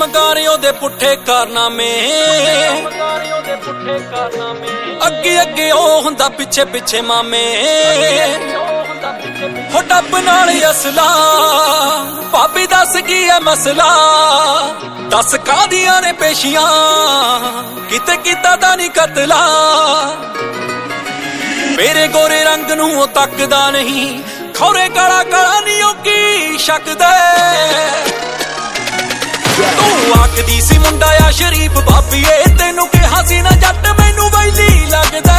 ਮਗਾਰਿਓ ਦੇ ਪੁੱਠੇ ਕਾਰਨਾਮੇ ਅੱਗੇ ਅੱਗੇ ਉਹ ਹੁੰਦਾ ਪਿੱਛੇ ਪਿੱਛੇ ਮਾਮੇ ਹੋ ਡੱਬ ਨਾਲ ਅਸਲਾ ਭਾਬੀ ਦੱਸ ਕੀ ਹੈ ਮਸਲਾ ਦੱਸ ਕਾਦੀਆਂ ਨੇ ਪੇਸ਼ੀਆਂ ਕਿਤੇ ਕੀਤਾ ਤਾਂ ਨਹੀਂ ਕਤਲਾ ਮੇਰੇ ਗੋਰੇ ਰੰਗ ਨੂੰ ਉਹ ਤੱਕਦਾ ਨਹੀਂ ਖੌਰੇ ਕਾਲਾ ਕਾਲਾ ਨਹੀਂ ਉਹ ਕੀ ਸ਼ੱਕਦਾ ਤੂੰ ਆਖਦੀ ਸੀ ਮੁੰਡਾ ਆ ਸ਼ਰੀਫ ਬਾਬੀਏ ਤੈਨੂੰ ਕਿਹਾ ਸੀ ਨਾ ਜੱਟ ਮੈਨੂੰ ਵੈਲੀ ਲੱਗਦਾ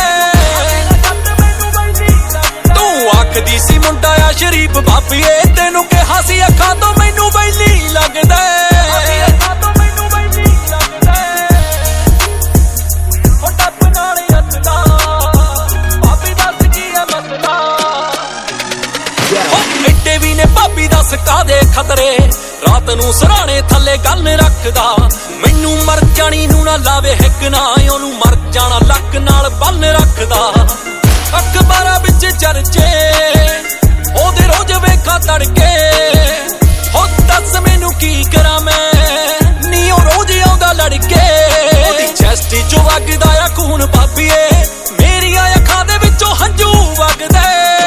ਤੂੰ ਆਖਦੀ ਸੀ ਮੁੰਡਾ ਆ ਸ਼ਰੀਫ ਬਾਬੀਏ ਤੈਨੂੰ ਕਿਹਾ ਸੀ ਅੱਖਾਂ ਤੋਂ ਮੈਨੂੰ ਵੈਲੀ ਲੱਗਦਾ ਏਡੇ ਵੀ ਨੇ ਭਾਬੀ ਦੱਸ ਕਾਦੇ ਖਤਰੇ ਰਾਤ ਨੂੰ ਸਰਾਣੇ ਥੱਲੇ ਗੱਲ ਰੱਖਦਾ ਮੈਨੂੰ ਮਰ ਜਾਣੀ ਨੂੰ ਨਾ ਲਾਵੇ ਹਿੱਕ ਨਾ ਉਹਨੂੰ ਮਰ ਜਾਣਾ ਲੱਕ ਨਾਲ ਬੰਨ ਰੱਖਦਾ ਅਖਬਾਰਾਂ ਵਿੱਚ ਚਰਚੇ ਉਹਦੇ ਰੋਜ਼ ਵੇਖਾਂ ਤੜਕੇ ਹੋ ਦੱਸ ਮੈਨੂੰ ਕੀ ਕਰਾਂ ਮੈਂ ਨੀ ਉਹ ਰੋਜ਼ ਆਉਂਦਾ ਲੜਕੇ ਉਹਦੀ ਚੈਸਟ ਚੋਂ ਵਗਦਾ ਆ ਖੂਨ ਭਾਬੀਏ ਮੇਰੀਆਂ ਅੱਖਾਂ ਦੇ ਵਿੱਚੋਂ ਹੰਝੂ ਵਗਦੇ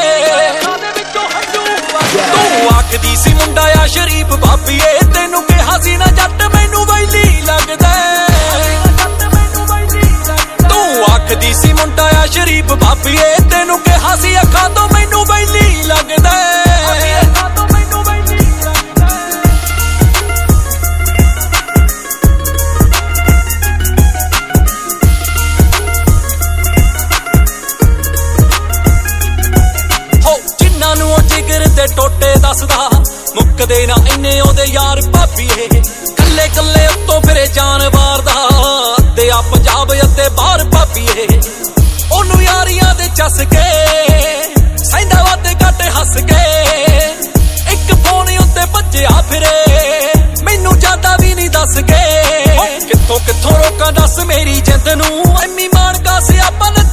ਤੂੰ ਆਖਦੀ ਸੀ ਮੁੰਡਾ ਆ ਸ਼ਰੀਫ ਬਾਬੀਏ ਤੈਨੂੰ ਕਿਹਾ ਸੀ ਨਾ ਜੱਟ ਮੈਨੂੰ ਵੈਲੀ ਲੱਗਦਾ ਤੂੰ ਆਖਦੀ ਸੀ ਮੁੰਡਾ ਆ ਸ਼ਰੀਫ ਬਾਬੀਏ ਤੈਨੂੰ ਕਿਹਾ ਸੀ ਅੱਖਾਂ ਤੋਂ ਮੈਨੂੰ ਵੈਲੀ ਲੱਗਦਾ ਜਿਨ੍ਹਾਂ ਨੂੰ ਉਹ ਜਿਗਰ ਤੇ ਟੋਟੇ ਦੱਸਦਾ ਮੁੱਕਦੇ ਨਾ ਇੰਨੇ ਉਹਦੇ ਯਾਰ ਭਾਬੀਏ ਕੱਲੇ ਕੱਲੇ ਉੱਤੋਂ ਫਿਰੇ ਜਾਨਵਾਰ ਦਾ ਅੱਧੇ ਆ ਪੰਜਾਬ ਅਤੇ ਬਾਹਰ ਭਾਬੀਏ ਉਹਨੂੰ ਯਾਰੀਆਂ ਦੇ ਚੱਸ ਕੇ ਸੈਂਦਾ ਵਾਦੇ ਘੱਟ ਹੱਸ ਕੇ ਇੱਕ ਫੋਨ ਉੱਤੇ ਭੱਜਿਆ ਫਿਰੇ ਮੈਨੂੰ ਜਾਂਦਾ ਵੀ ਨਹੀਂ ਦੱਸ ਕੇ ਕਿੱਥੋਂ ਕਿੱਥੋਂ ਰੋਕਾਂ ਦੱਸ ਮੇਰੀ ਜਿੰਦ ਨੂੰ ਐਮੀ ਮਾਨਕਾ ਸਿਆਪਾ